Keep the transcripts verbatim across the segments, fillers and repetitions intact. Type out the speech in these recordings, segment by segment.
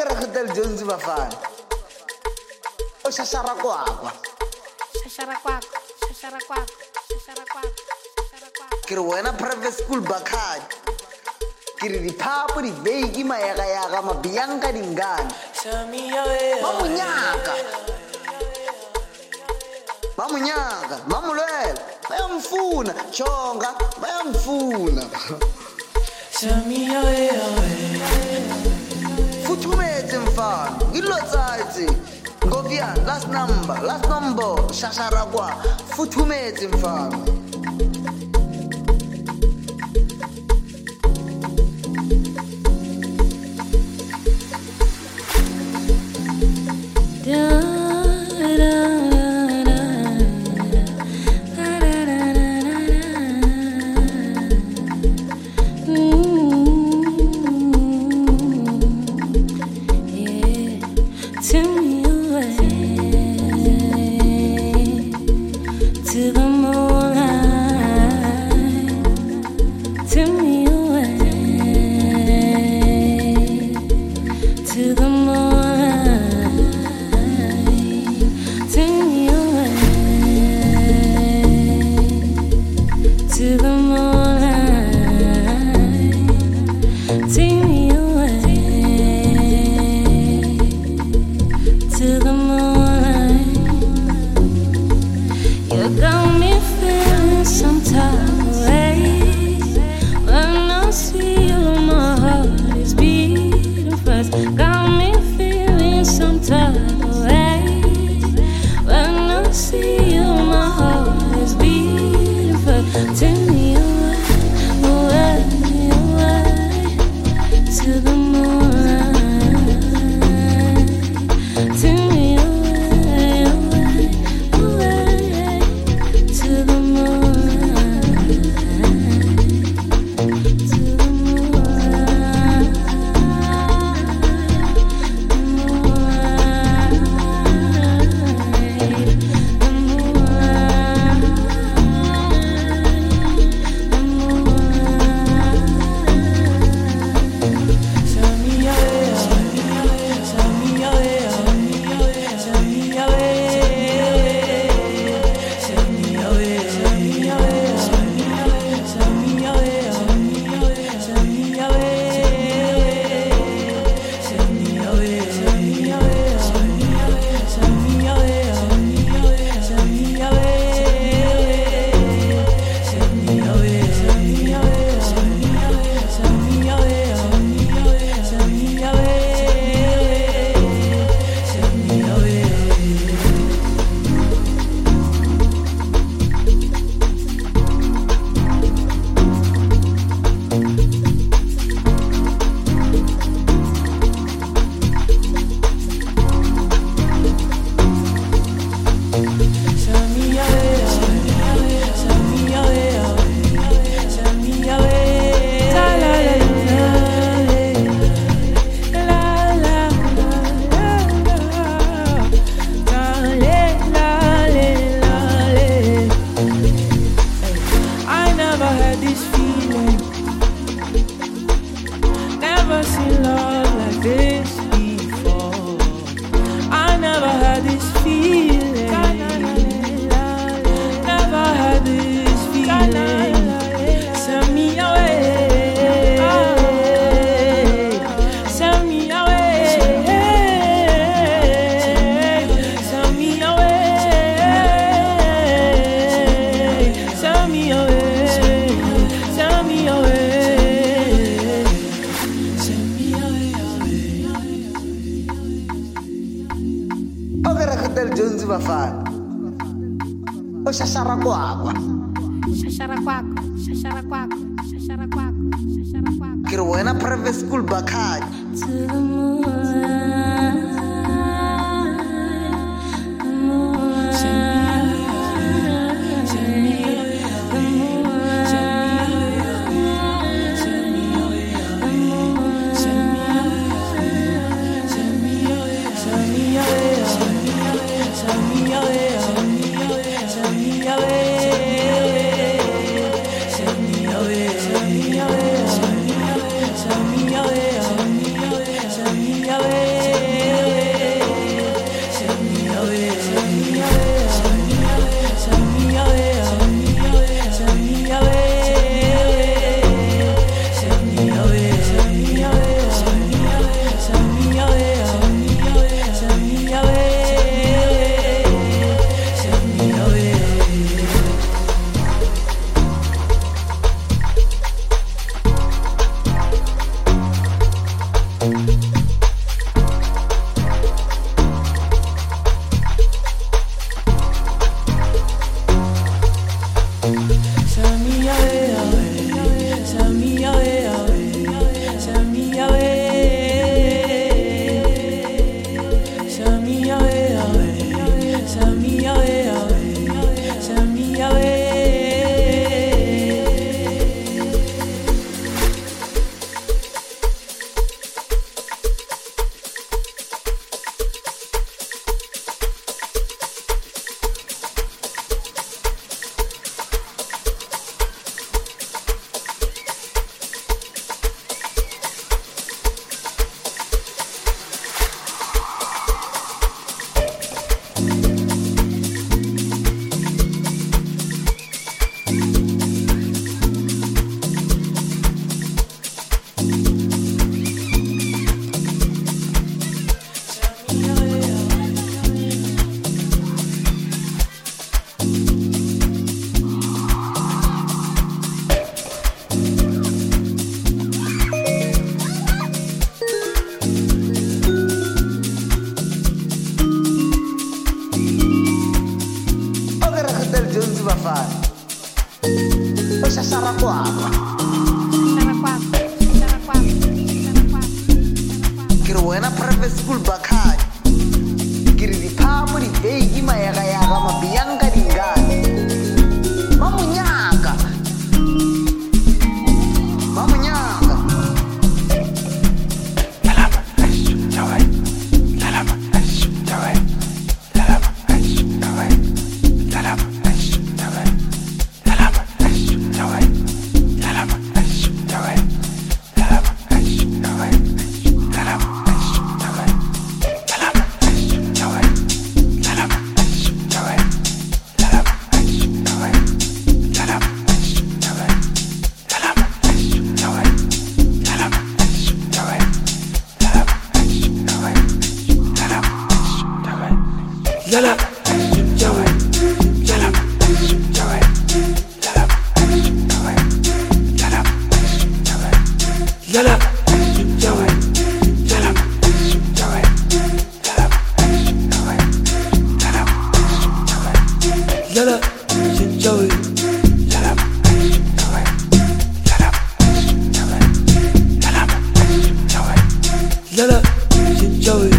Hotel Jones bafana. Oshashara kwakwa. Shashara kwakwa, shashara kwakwa, shashara kwakwa, shashara kwakwa. Kiri wena private school bakhadi. Kiri diphapo di bake mayaga yaga mabiyanka dingane. Mamunyaka. Mamunyaka, mamulwela. Bayamfuna, chonga, bayamfuna. Futhumetse mfana, ngilotsathi. Ngoviya, last number, last number, shashara kwa. Futhumetse mfana. Hotel Jones bafana. Oshashara kwakwa. Shashara kwakwa, shashara kwakwa, shashara kwakwa, shashara kwakwa. Kiri wena private school bakhadi. To the moon. Send me away. wena private school bakhadi ke re diphapo dibeke mayagayaga mabiyanka dingane ba monyaka ba monyaka Yala, Joey, Yala, Joey, Yala, Joey, Yala, Joey, Yala, Joey, Yala, Joey, Yala, Yala, Joey.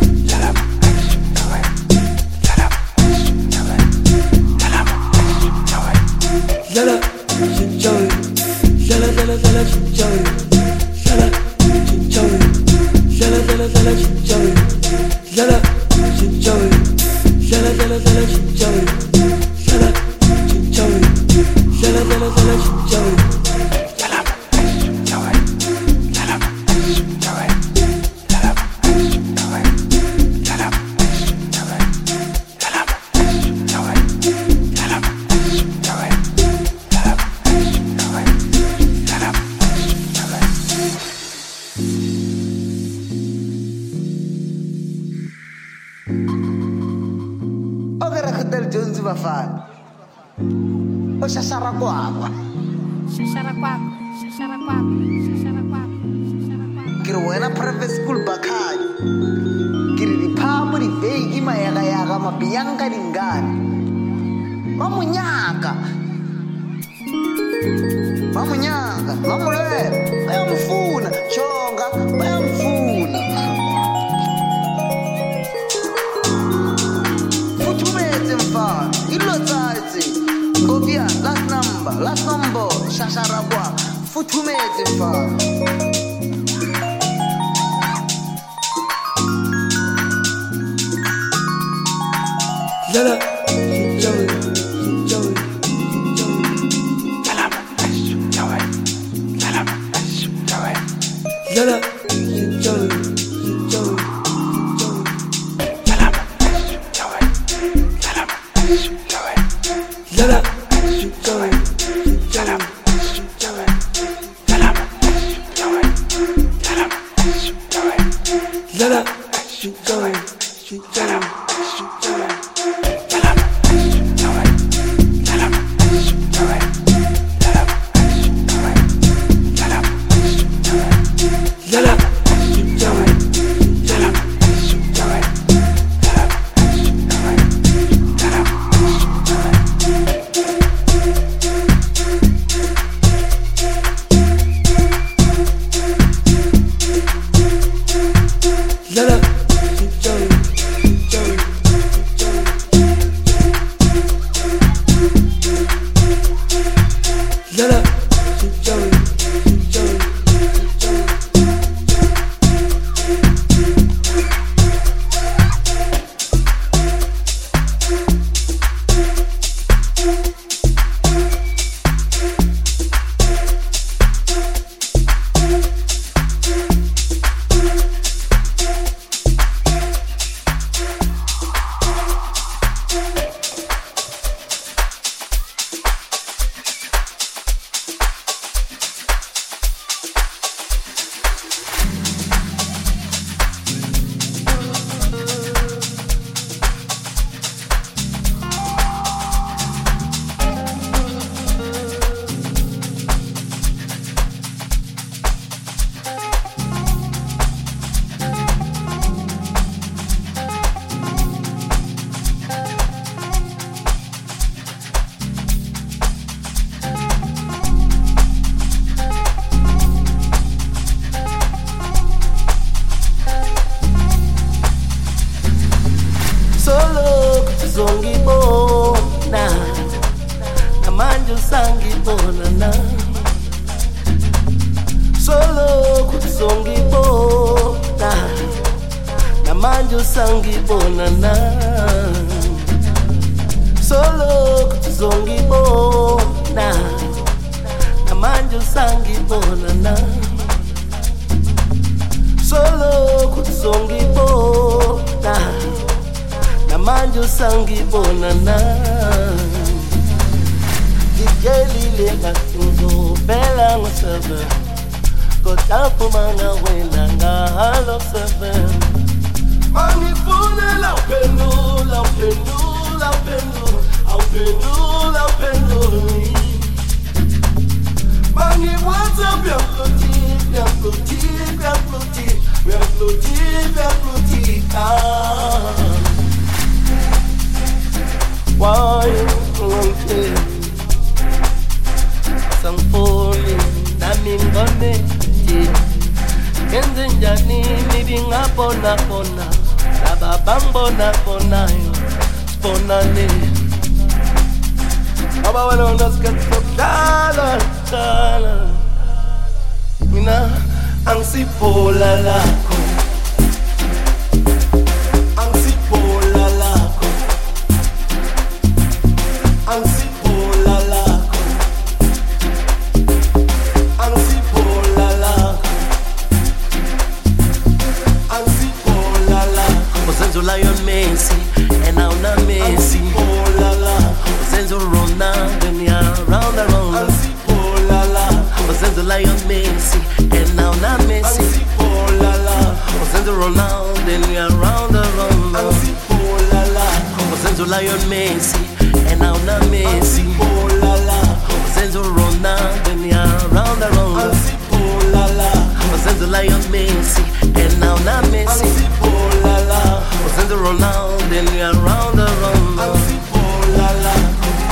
Yala, Joey, yala, yala, yala, Joey, yala, Joey, yala, yala, yala, Joey, yala, Joey, yala, yala, yala, Joey, yala, Joey, yala, yala, yala, Joey. Hotel Jones bafana o shashara kwakwa shashara kwakwa shashara kwakwa shashara kwakwa shashara kwakwa ke re wena private school bakhadi ke re diphapo dibeke mayagayaga mabiyanka dingane ba monyaka ba monyaka ba molwele bayamfuna jonga bayamfuna last number, last number, shashara kwa, futumete mfana. Yala, Joey, Joey, Joey, Yala, Joey, Yala, Joey, Yala, Joey, Joey, Joey, Yala, Joey, Yala, Joey, Yala. Joey, Yala, Joey, Yala, Joey, Yala, Joey, Yala, Joey, Yala, Joey. Yala, uzongibona namanje usangibona na solo uzongibona namanje usangibona na solo uzongibona namanje usangibona na ngigelile ngizobela ngosebe kodwa phumana wena ngalo sebe mangifunela uphendula uphendula uphendula uphendula uphendula mangiwaza byapluti byapluti byapluti byapluti byapluti ah why won't sangfoni nami ngone kenze njani nibingabona bona laba bangibona bonayo sibonane aba wena ungasikhathi sokudlala dlala mina angisiphola lakho angisiphola lakho angisiphola lakho angisiphola lakho angisiphola lakho uzenzo Lion Messi and now na Messi angisiphola lakho uzenzo Ronaldo ni around around angisiphola lakho uzenzo Lion Messi and now na Messi angisiphola lakho uzenzo Ronaldo ni around around angisiphola lakho uzenzo Lion Messi and now na Messi angisiphola lakho uzenzo Ronaldo ni around around angisiphola lakho uzenzo Lion Messi and now na Messi angisiphola lakho uzenzo Ronaldo ni around around angisiphola lakho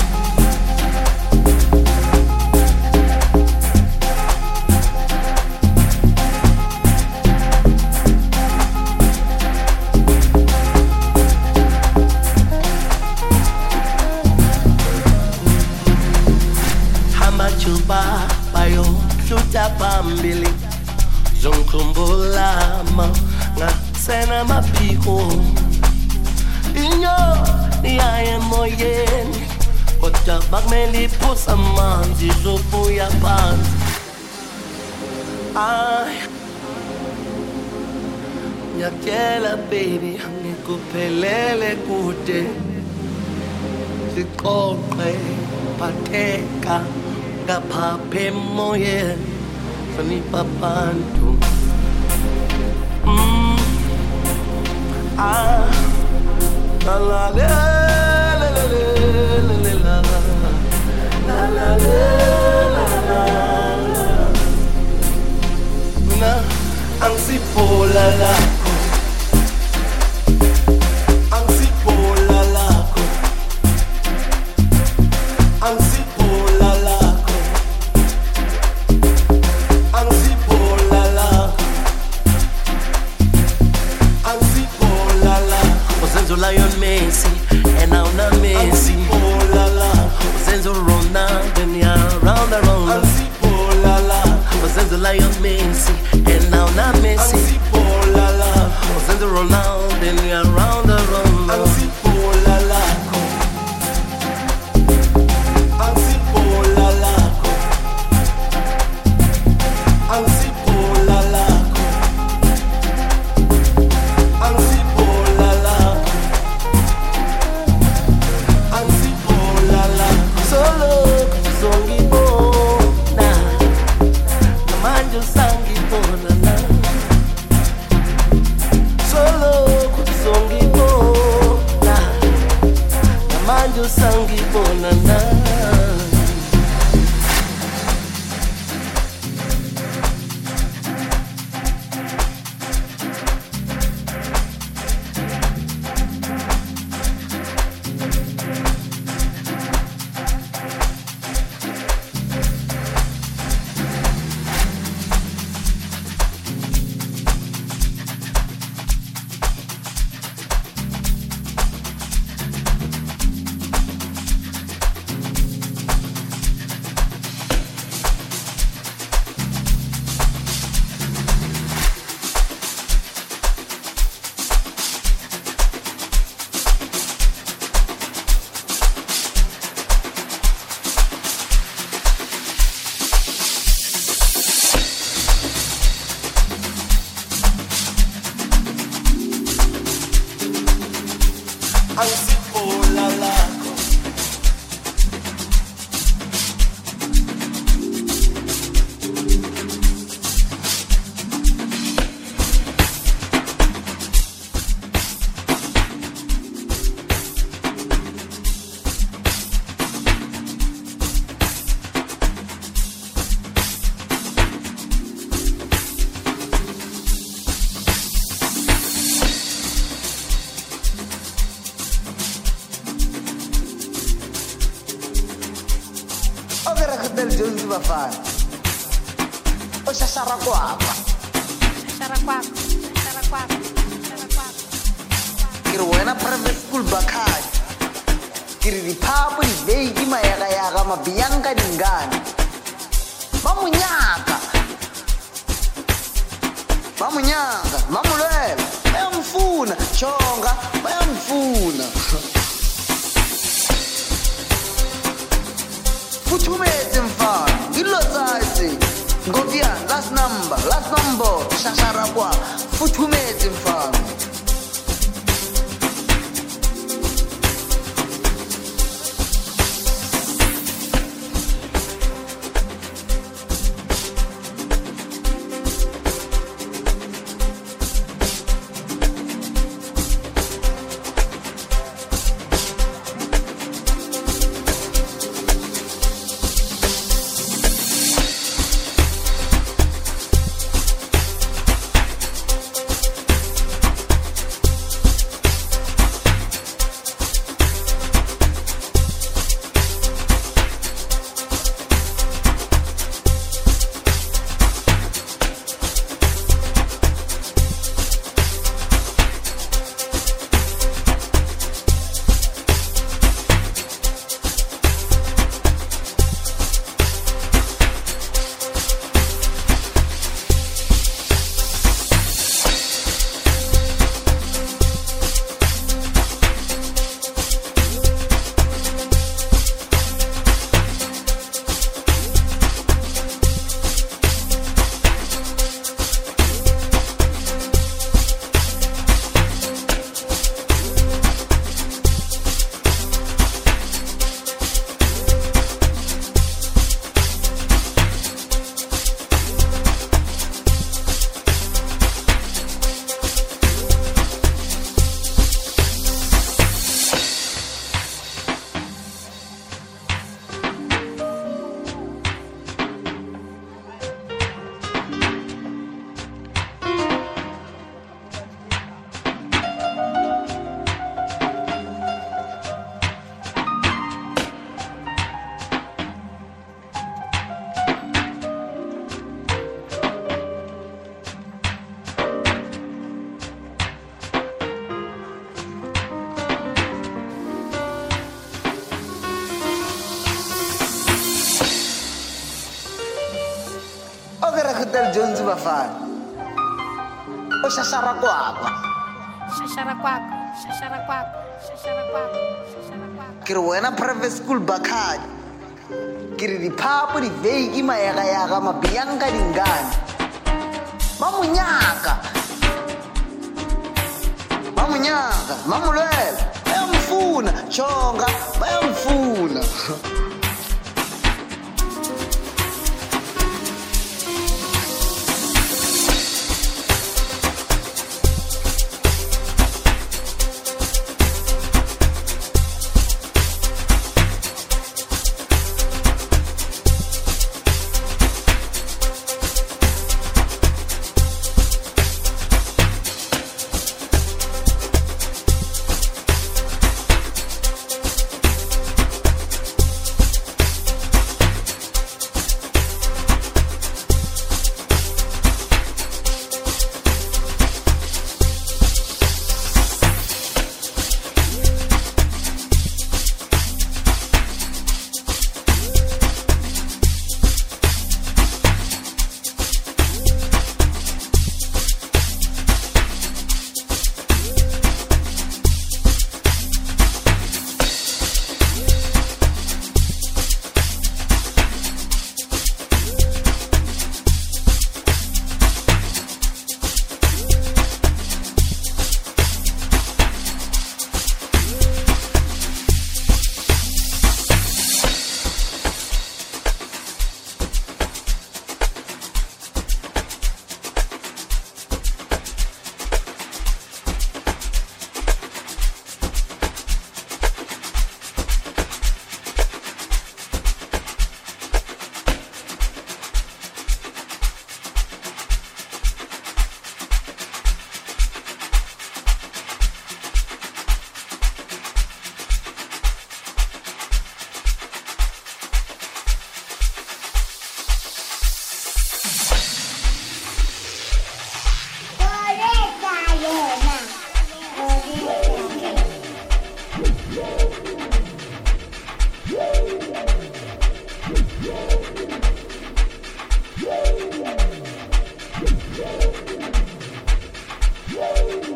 Chuba bayo hluta phambili zongikhumbula ngasena maphiko inyo iyaye emoyeni kodwa bakumele iphusa amanzi zobuya phansi ay ngiyakutshela baby ngikuphelele kude siqoqe phatheka ngaphapha emoyeni hlonipha abantu mm. ah la la la la la la la la la mina angisiphola lakho angisiphola lakho angisiphola lakho angisiphola lakho angisiphola lakho uzenzo Lion Messi and now na Messi angisiphola lakho uzenzo Ronaldo ni around around angisiphola lakho uzenzo Lion Messi and now na Messi angisiphola lakho uzenzo Ronaldo ni around around angisiphola lakho angisiphola lakho angisiphola lakho angisiphola lakho angisiphola lakho solo uzongibona namanje usangibona na solo uzongibona namanje usangibona na Ansipola lako del Jones bafana o shashara kwakwa shashara kwakwa shashara kwakwa shashara kwakwa ke re wena private school bakhadi ke re diphapo dibeiki mayagayaga mabiyanka dingane ba monyaka ba monyaka ba molwela bayamfuna chonga bayamfuna futhumetse mfana ngilotsaitse ngobia last number last number shashara kwa futhumetse mfana del Jones bafana o shashara kwakwa shashara kwakwa shashara kwakwa shashara kwakwa shashara kwakwa ke re wena private school bakhadi ke re diphapo dibeiki mayagayaga mabiyanka dingane ba monyaka ba monyaka ba molwela bayamfuna chonga bayamfuna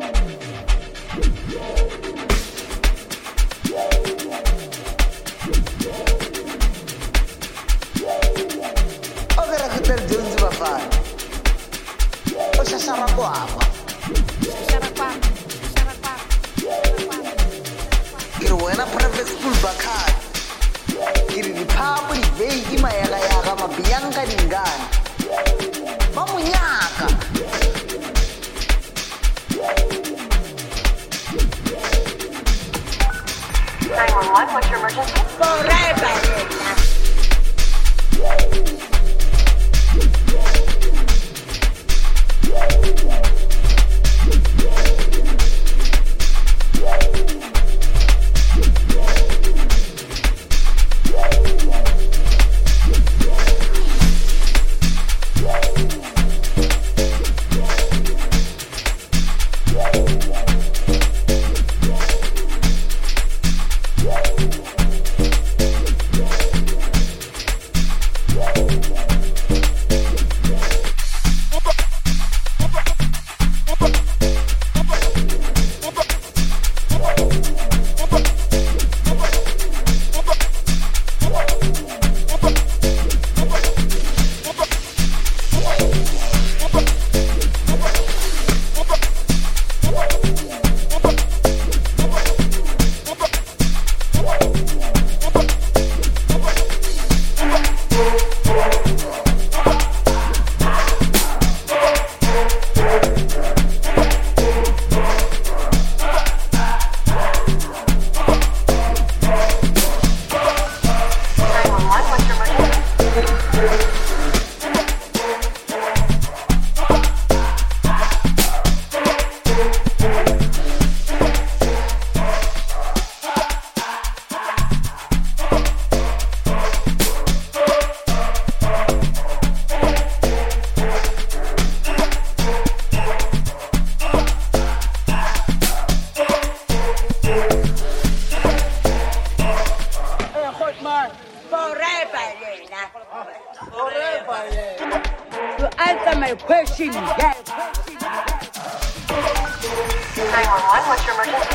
okera khutar dyondzi vafana o xaxara ku hava Xaxara kwako, xaxara kwako, xaxara kwako. ke ri wena private school bakhani ke ri diphapo dibeki mayagayaga mabiyanka dingane ba monyaka nine one one, what's your emergency? Forever. To answer my question, yes. nine one one, what's your emergency?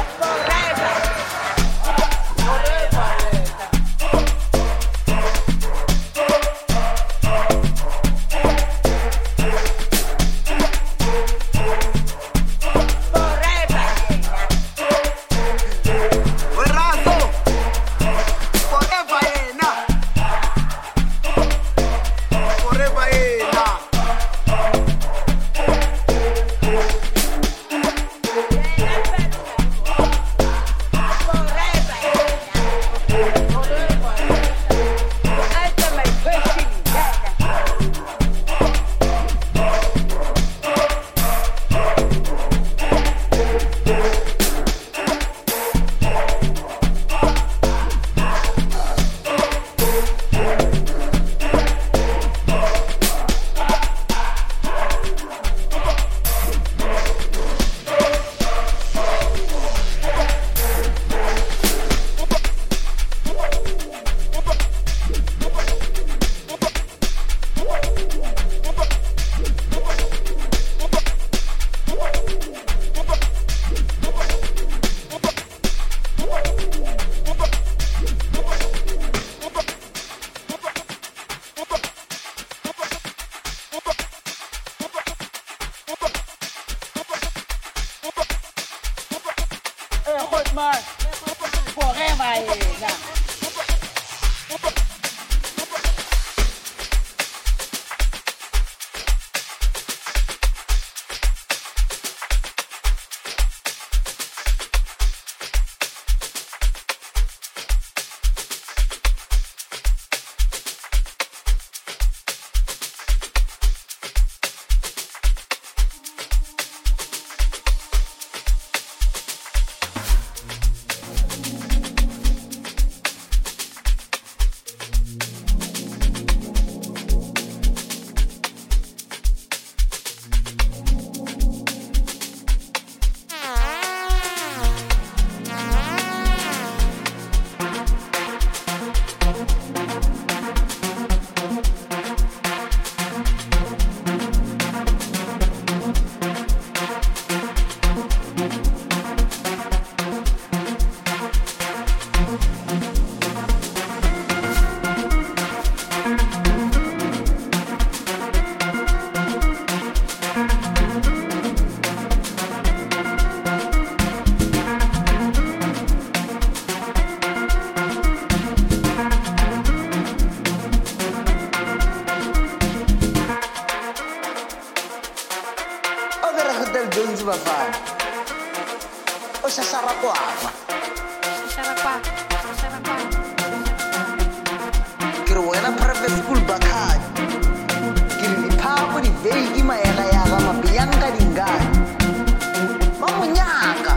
Little Jones bafana o shashara kwafa shashara kwako shashara kwako ke re wena private school bakhadi ke re diphapo dibei mayaga-yaga mabeyanka dingane ba monyaka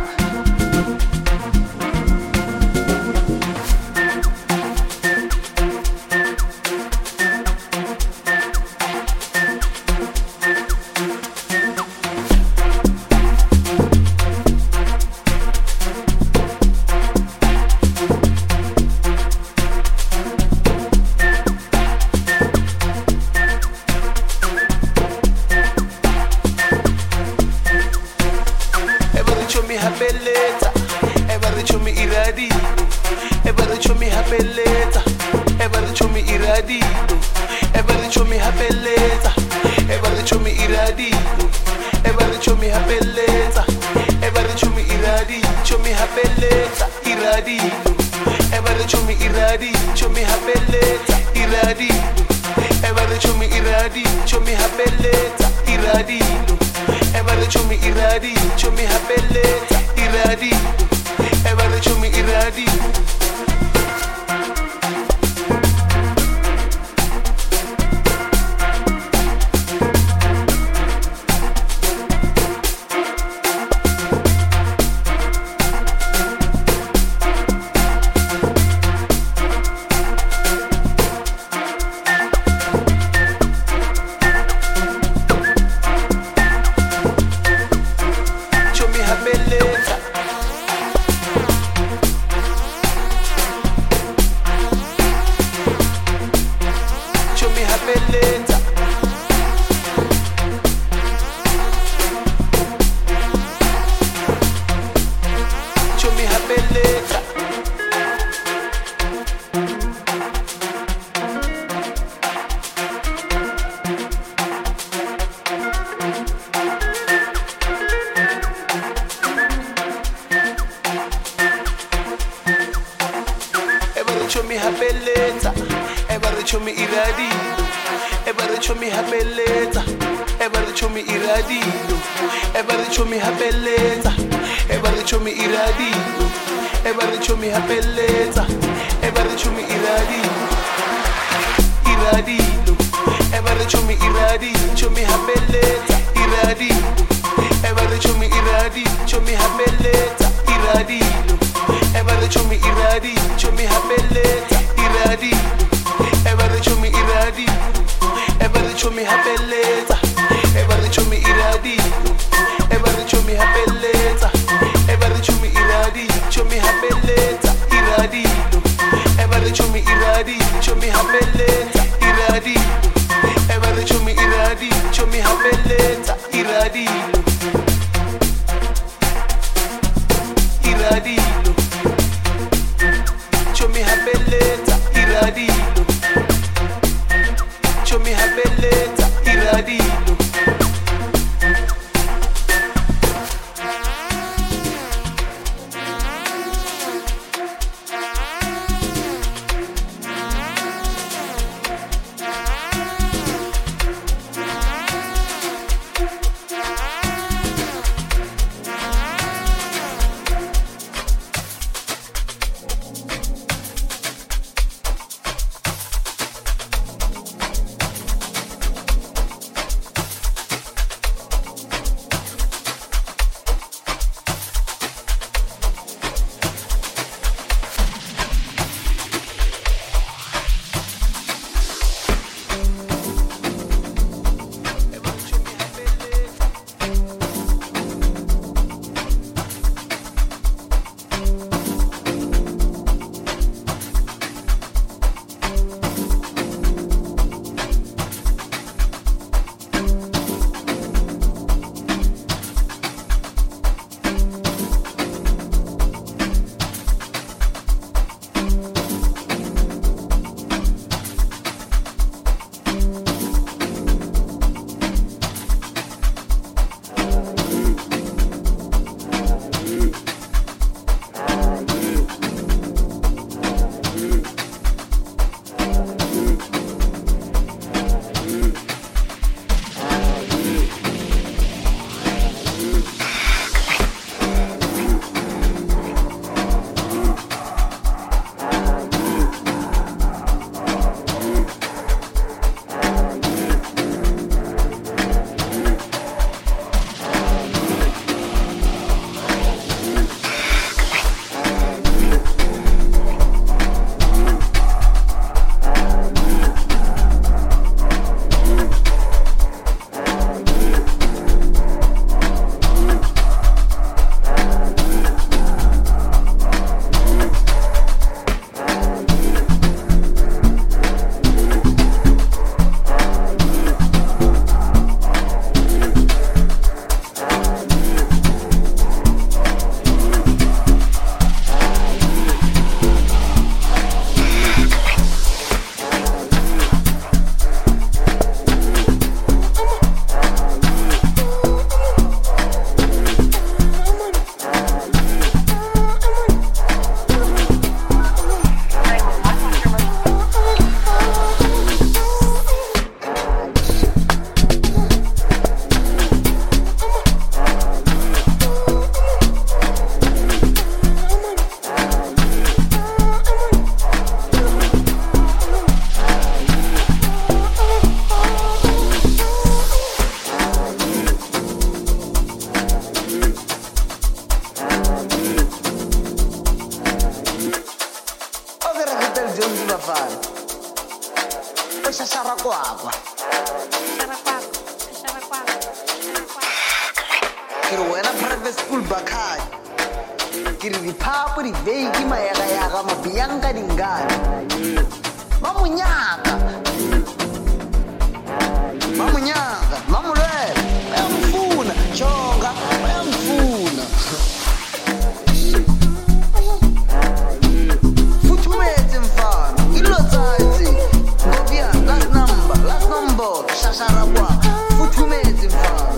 ke re wena private school bakhadi ke re diphapo diveiki mayagayaga mabiyanka dingane ba monyaka ba monyaka mamolwele bayamfuna jonga bayamfuna futhumetse mfana ilotsaitse ngobia last number last number shashara kwa futhumetse mfana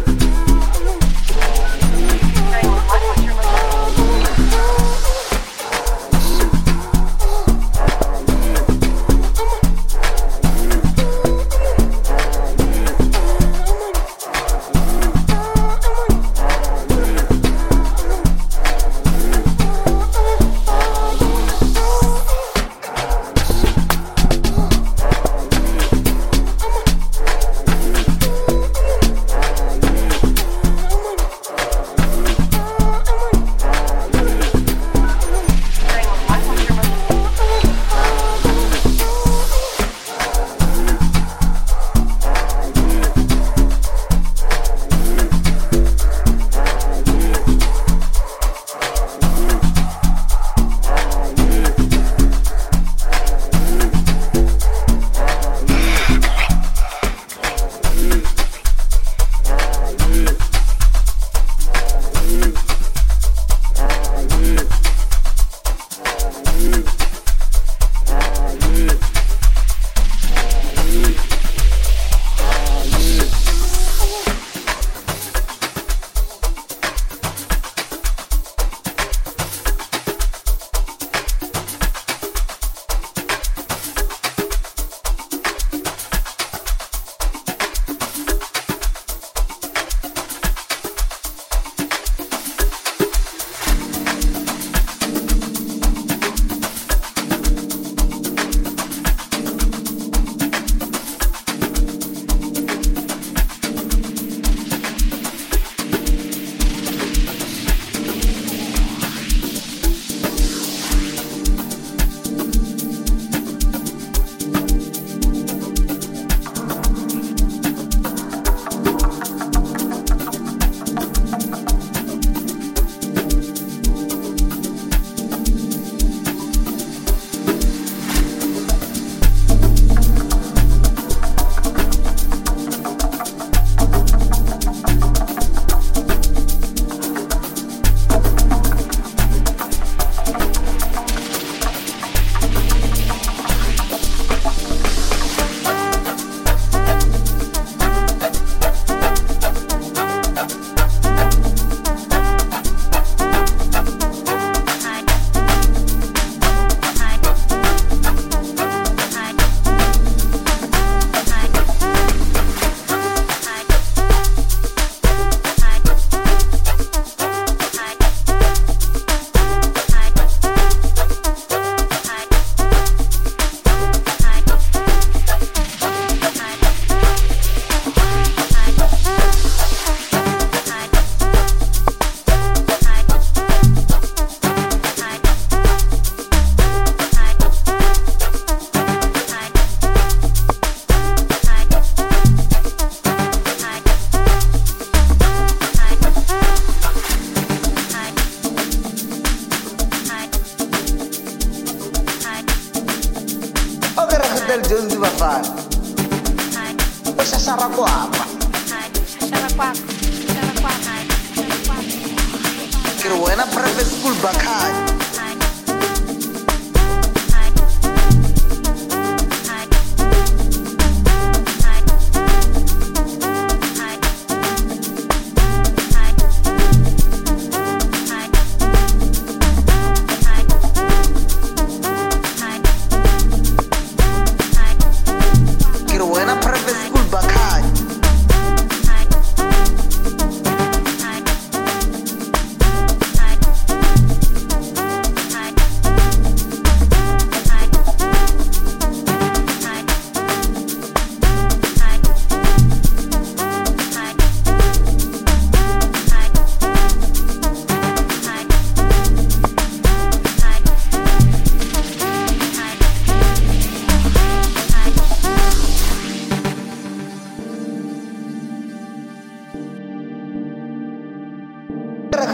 del Jones bafana o shashara kwapa shashara kwapa shashara kwapa shashara kwapa kiri wena private school bakhadi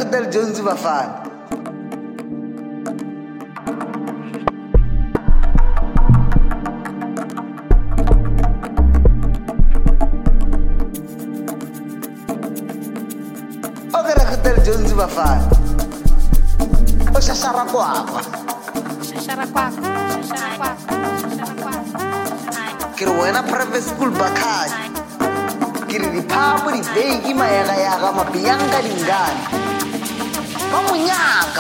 Hotel Jones bafana. Okera Hotel Jones bafana. O shashara kwakwa. Shashara kwakwa, shashara kwakwa, shashara kwakwa. Kiri wena private school bakhadi. Kiri diphapo di begi mayaga-yaga mabiyanga dingane. Ba monyaka.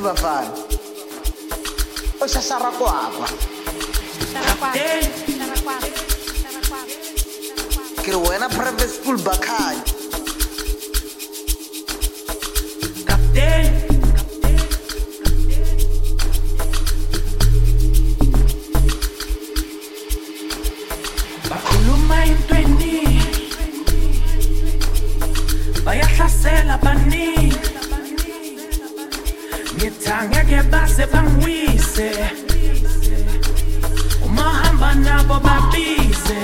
bafana oshashara kwakwa Shashara kwakwa. Shashara kwakwa. Shashara kwakwa. Shashara kwakwa. ke re wena private school bakhanya Captain, bakhuluma intweni, bayahlasela baningi, ngithi angeke base bangiwise, uma hamba nabo babize.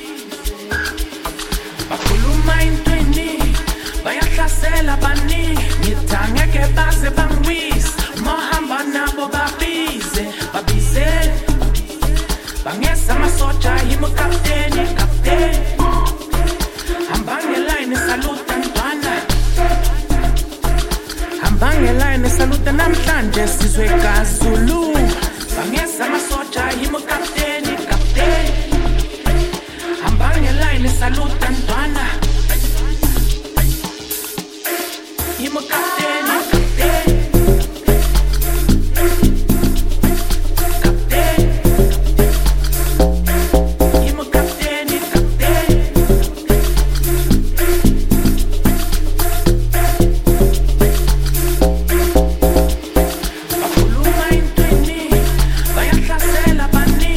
Bakhuluma intweni, bayahlasela baningi, ngithi angeke base bangiwise, uma hamba nabo babize, babize. Bangesa masoja yimo kapteni, kapteni. Hamba ngeline saluta ntwana. Hamba ngeline saluta namhlanje sizwe kaZulu. Bangesa masoja yimo kapteni, kapteni. Hamba ngeline saluta ntwana. Yimo kapteni, kapteni. Bayahlasela baningi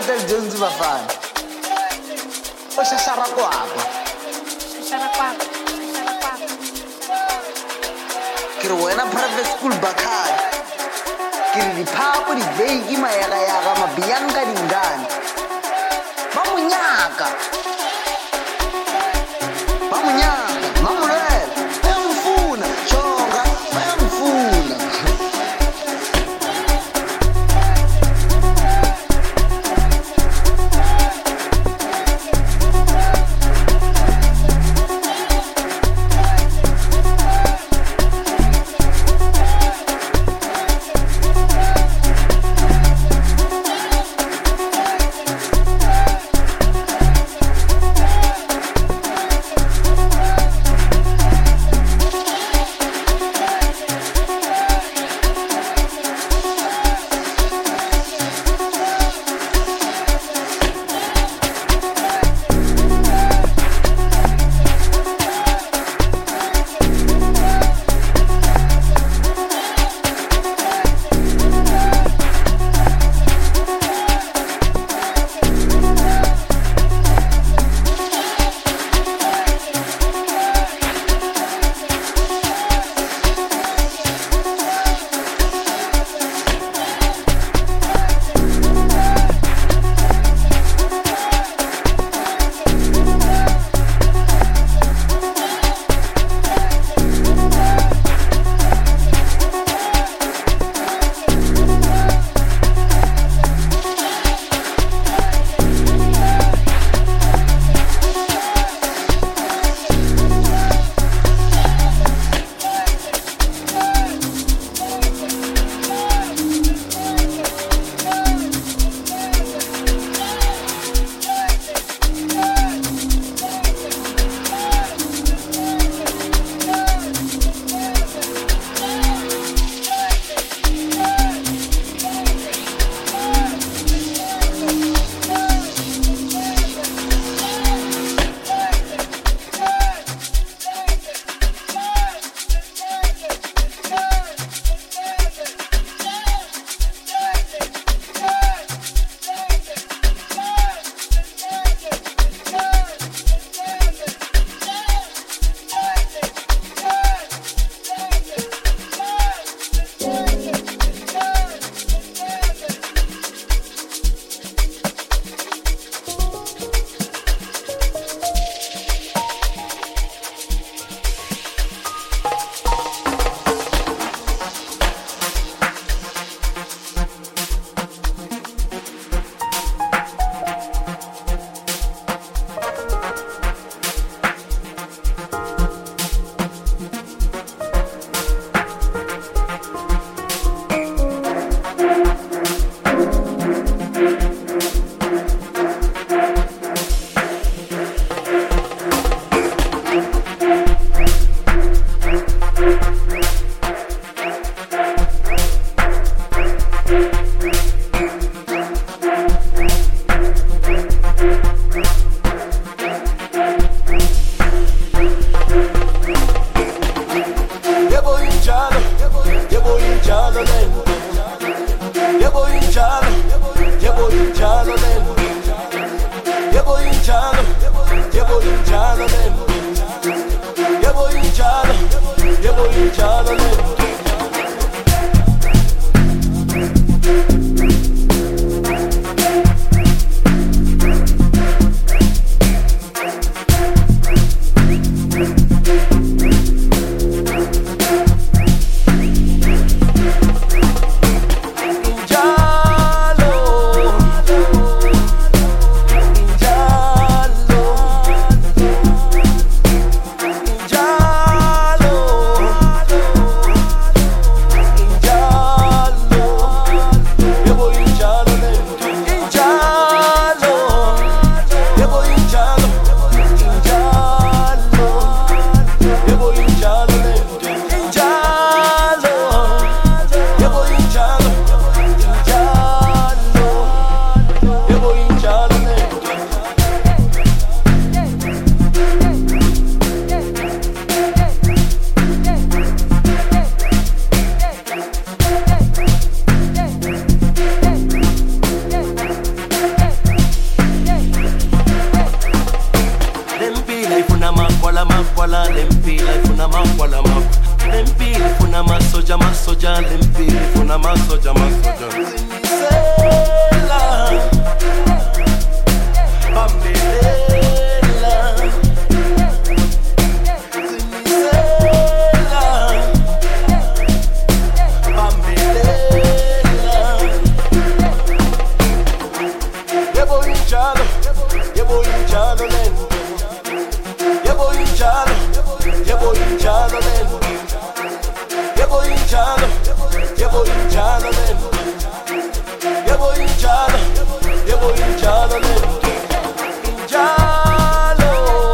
Little Jones bafana. O shashara kwapa. Shashara kwako. Shashara kwako. Kiri wena private school bakhaya. Kiri diphapo di veiki mayaga yaga mabiyanka dingane. Ba monyaka. Ba monyaka, mamulwela. Bayamfuna, chonga, bayamfuna. masoja masoja Zimisela Bambelela Zimisela Bambelela Yebo injalo Yebo injalo lento Yebo injalo Yebo injalo lento Yebo injalo Yebo injalo lento Yebo injalo Yebo injalo lento Injalo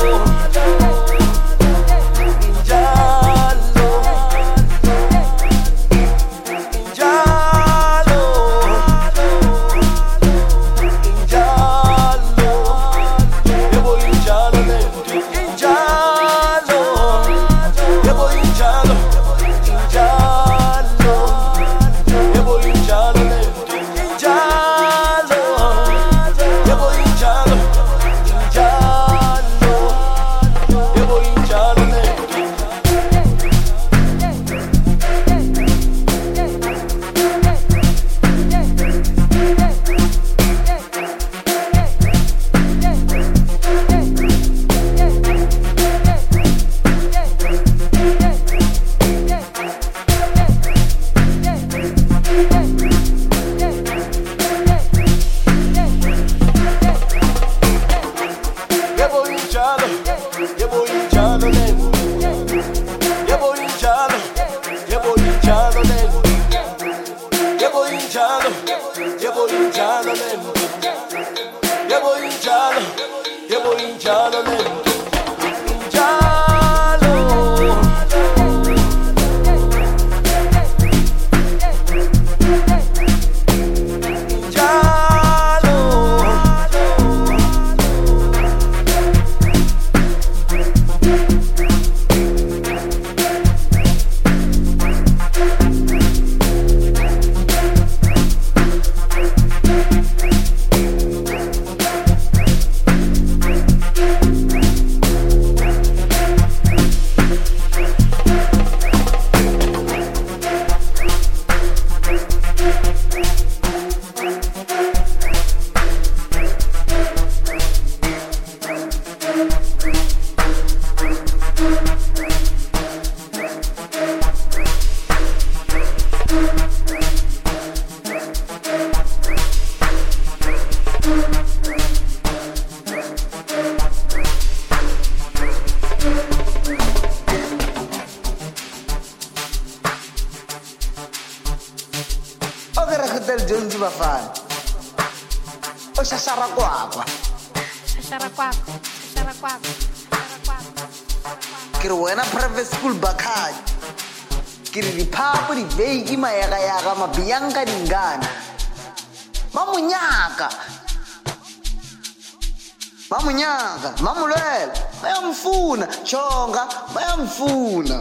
Injalo Injalo Injalo Yebo injalo lento Injalo Yebo injalo Injalo Yebo injalo lento Injalo Yebo injalo Injalo Yebo injalo lento Yebo injalo Yebo injalo lento Yebo injalo Yebo injalo lento Yebo injalo Yebo injalo lento Yebo injalo Yebo injalo lento Injalo Hotel Jones bafana o shashara kwakwa shashara kwakwa shashara kwakwa shashara kwakwa ke re wena private school bakhadi ke re diphapo di veiki mayaga yaga mabiyanka dingana mamunyaka mamunyaka mamulwela bayamfuna chonga bayamfuna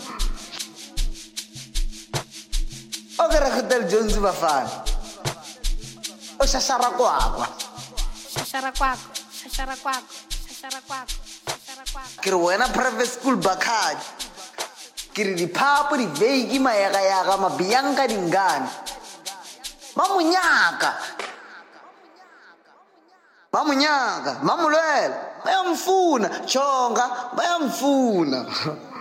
okere Hotel Jones bafana o shashara kwakwa shashara kwakwa shashara kwakwa shashara kwakwa shashara kwakwa ke re wena private school bakhadi ke re diphapo di veiki mayaga yaga mabiyanka dingana mamunyaka mamunyaka mamulwela bayamfuna chonga bayamfuna